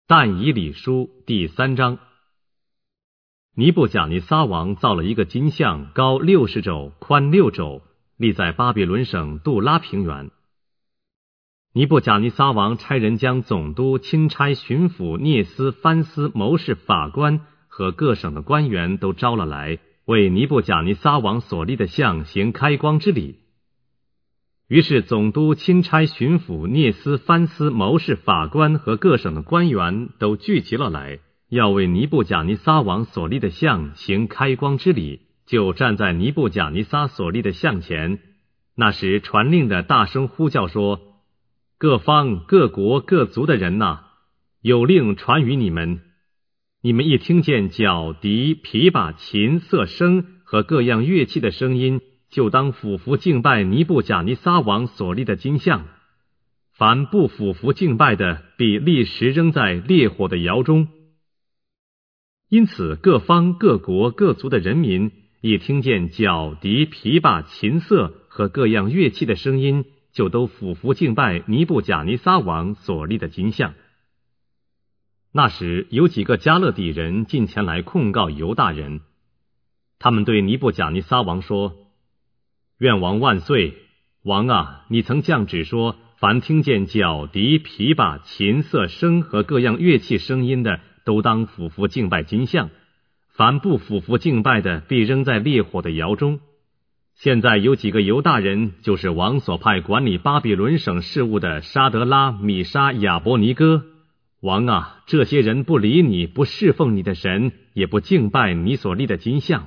但以理书第3章。尼布甲尼撒王造了一个金像，高60肘，宽6肘，立在巴比伦省杜拉平原。尼布甲尼撒王差人将总督、钦差、巡抚、聂司、藩司、谋士、法官和各省的官员都招了来，为尼布甲尼撒王所立的像行开光之礼。于是总督、钦差、巡抚、聂司、藩司、谋士、法官和各省的官员都聚集了来，要为尼布甲尼撒王所立的像行开光之礼，就站在尼布甲尼撒所立的像前。那时传令的大声呼叫说：各方、各国、各族的人哪，有令传于你们，你们一听见角、笛、琵琶、琴、瑟声和各样乐器的声音，就当俯伏敬拜尼布甲尼撒王所立的金像。凡不俯伏敬拜的，必立时扔在烈火的窑中。因此各方、各国、各族的人民一听见角、笛、琵琶、琴瑟和各样乐器的声音，就都俯伏敬拜尼布甲尼撒王所立的金像。那时有几个加勒底人进前来控告犹大人，他们对尼布甲尼撒王说：愿王万岁！王啊，你曾降旨说，凡听见角、笛、琵琶、琴、瑟声和各样乐器声音的，都当俯伏敬拜金像；凡不俯伏敬拜的，必扔在烈火的窑中。现在有几个犹大人，就是王所派管理巴比伦省事务的沙德拉、米沙、亚伯尼哥。王啊，这些人不理你，不侍奉你的神，也不敬拜你所立的金像。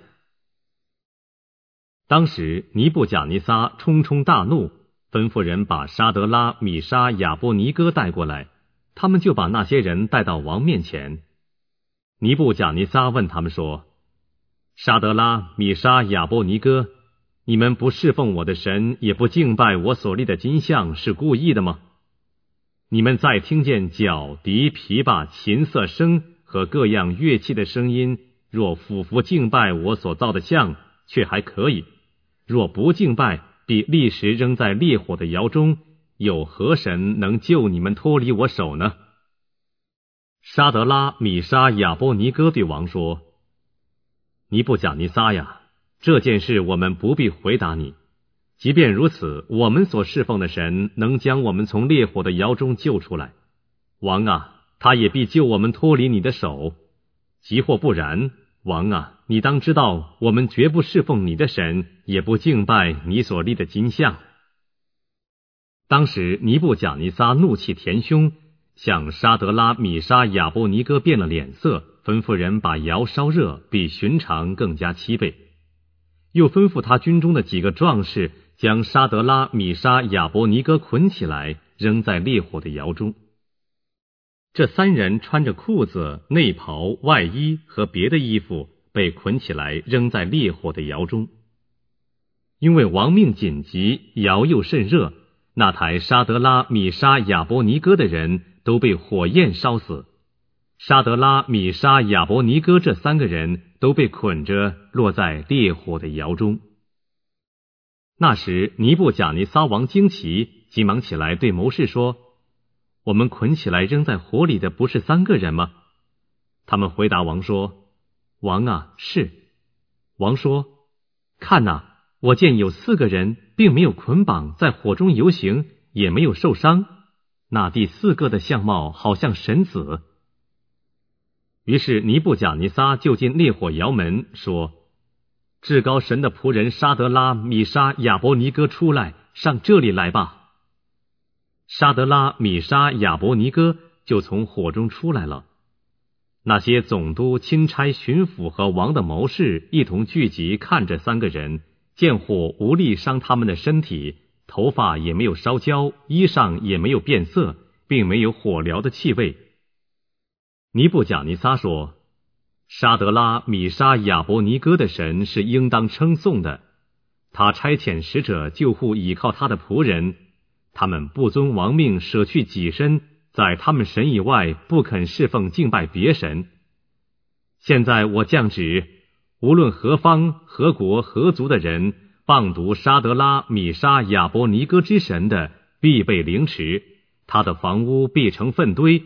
当时尼布甲尼撒冲冲大怒，吩咐人把沙德拉、米沙、亚伯尼哥带过来，他们就把那些人带到王面前。尼布甲尼撒问他们说：沙德拉、米沙、亚伯尼哥，你们不侍奉我的神，也不敬拜我所立的金像，是故意的吗？你们再听见角、笛、琵琶、琴瑟声和各样乐器的声音，若俯伏敬拜我所造的像，却还可以；若不敬拜，必立时扔在烈火的窑中，有何神能救你们脱离我手呢？沙德拉、米沙、亚伯尼哥对王说：尼布甲尼撒呀，这件事我们不必回答你。即便如此，我们所侍奉的神能将我们从烈火的窑中救出来。王啊，他也必救我们脱离你的手。即或不然，王啊，你当知道，我们绝不侍奉你的神，也不敬拜你所立的金像。当时尼布甲尼撒怒气填胸，向沙德拉、米沙、亚伯尼哥变了脸色，吩咐人把窑烧热，比寻常更加7倍。又吩咐他军中的几个壮士，将沙德拉、米沙、亚伯尼哥捆起来，扔在烈火的窑中。这3人穿着裤子、内袍、外衣和别的衣服，被捆起来扔在烈火的窑中。因为王命紧急，窑又甚热，那抬沙德拉、米沙、亚伯尼哥的人都被火焰烧死。沙德拉、米沙、亚伯尼哥这3个人都被捆着落在烈火的窑中。那时尼布甲尼撒王惊奇，急忙起来对谋士说：我们捆起来扔在火里的不是3个人吗？他们回答王说：王啊，是。王说：看哪，我见有4个人并没有捆绑，在火中游行，也没有受伤，那第4个的相貌好像神子。于是尼布甲尼撒就进烈火窑门，说：至高神的仆人沙德拉、米沙、亚伯尼哥出来，上这里来吧。沙德拉、米沙、亚伯尼哥就从火中出来了。那些总督、钦差、巡抚和王的谋士一同聚集，看着3个人，见火无力伤他们的身体，头发也没有烧焦，衣裳也没有变色，并没有火燎的气味。尼布甲尼撒说：沙德拉、米沙、亚伯尼哥的神是应当称颂的，他差遣使者救护倚靠他的仆人，他们不遵王命，舍去己身，在他们神以外不肯侍奉敬拜别神。现在我降旨，无论何方、何国、何族的人，谤读沙德拉、米沙、亚伯尼哥之神的，必被凌迟，他的房屋必成粪堆，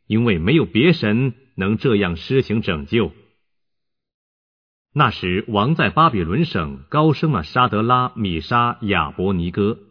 因为没有别神能这样施行拯救。那时王在巴比伦省高升了沙德拉、米沙、亚伯尼哥。